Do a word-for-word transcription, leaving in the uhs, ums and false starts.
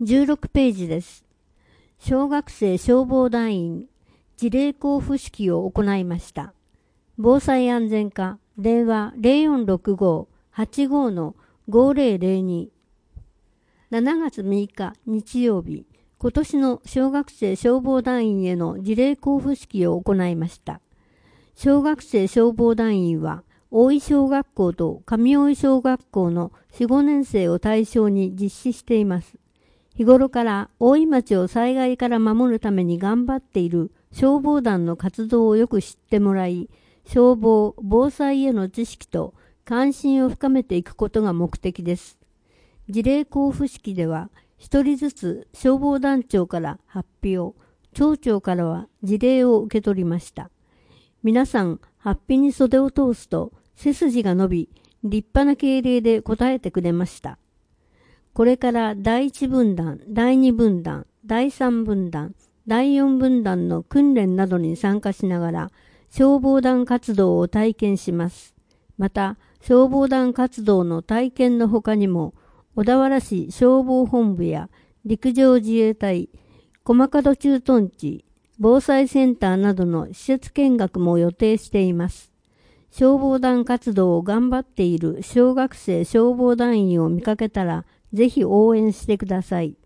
じゅうろくページです。小学生消防団員辞令交付式を行いました。防災安全課令和 ゼロよんろくご はちご のごぜろぜろに しちがつむいか日曜日、今年の小学生消防団員への辞令交付式を行いました。小学生消防団員は大井小学校と上大井小学校のよん、ごねん生を対象に実施しています。日頃から大井町を災害から守るために頑張っている消防団の活動をよく知ってもらい、消防・防災への知識と関心を深めていくことが目的です。辞令交付式では、一人ずつ消防団長から発表、町長からは辞令を受け取りました。皆さん、ハッピに袖を通すと背筋が伸び、立派な敬礼で答えてくれました。これから第一分団、第二分団、第三分団、第四分団の訓練などに参加しながら消防団活動を体験します。また、消防団活動の体験の他にも、小田原市消防本部や陸上自衛隊、駒門駐屯地、防災センターなどの施設見学も予定しています。消防団活動を頑張っている小学生消防団員を見かけたら、ぜひ応援してください。